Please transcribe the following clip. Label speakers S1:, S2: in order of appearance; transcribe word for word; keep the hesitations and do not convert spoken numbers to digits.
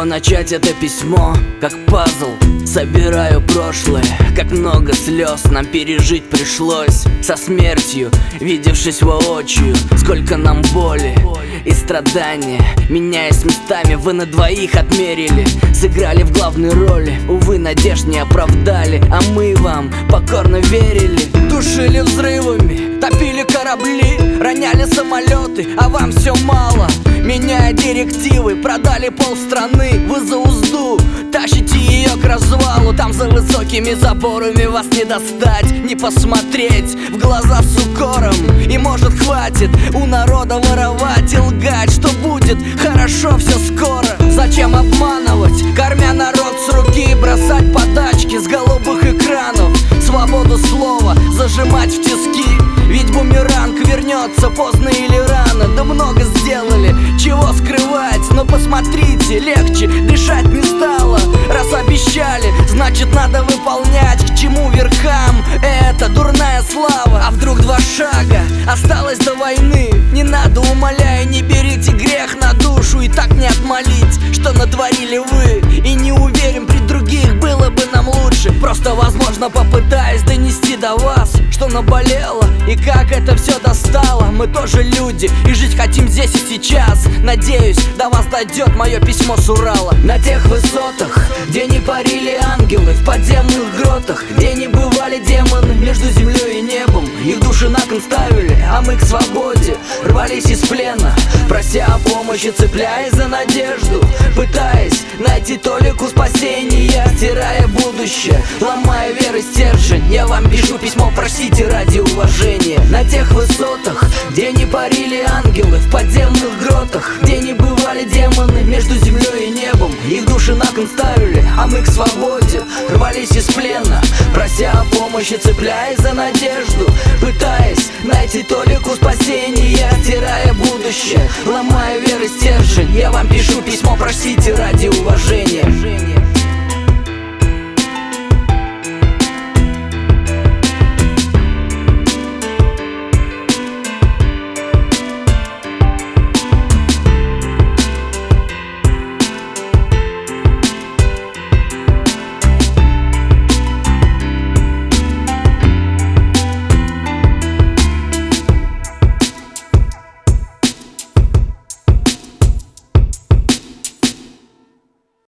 S1: чего начать это письмо? Как пазл собираю прошлое. Как много слез нам пережить пришлось со смертью, видевшись воочию. Сколько нам боли и страдания, меняясь местами, вы на двоих отмерили. Сыграли в главной роли, увы, надежд не оправдали. А мы вам покорно верили. Душили взрывами, топили корабли, роняли самолеты, а вам все мало. Меняя директивы, продали полстраны. Вы за узду тащите ее к развалу. Там за высокими заборами вас не достать, не посмотреть в глаза с укором. И может хватит у народа воровать и лгать, что будет хорошо все скоро. Зачем обманывать, кормя народ с руки, бросать подачки с голубых экранов, свободу слова зажимать в тиски? Ведь бумеранг вернется поздно или рано. Да много сделали, чего скрывать, но посмотрите, легче дышать не стало. Раз обещали, значит надо выполнять. К чему верхам это дурная слава? А вдруг два шага осталось до войны? Не надо, умоляю, не берите грех на душу. И так не отмолить, что натворили вы. И не уверен, при других было бы нам лучше. Просто, возможно, попытаюсь донести до вас, что наболело и как это все достало. Мы тоже люди и жить хотим здесь и сейчас. Надеюсь, до вас дойдет мое письмо с Урала. На тех высотах, где не парили ангелы, в подземных гротах, где не бывали демоны, между землей и небом их души на кон ставили, а мы к свободе рвались из плена, прося о помощи, цепляясь за надежду, пытаясь найти толику спасения, стирая будущее, ломая веры стержень. Я вам пишу письмо, простите ради уважения. На тех высотах, где не парили ангелы, в подземных гротах, где не бывали демоны, между землей и небом их души на кон ставили, а мы к свободе рвались из плена, прося о помощи, цепляясь за надежду, пытаясь найти толику спасения, стирая будущее, ломая веры стержень. Я вам пишу письмо, простите ради уважения.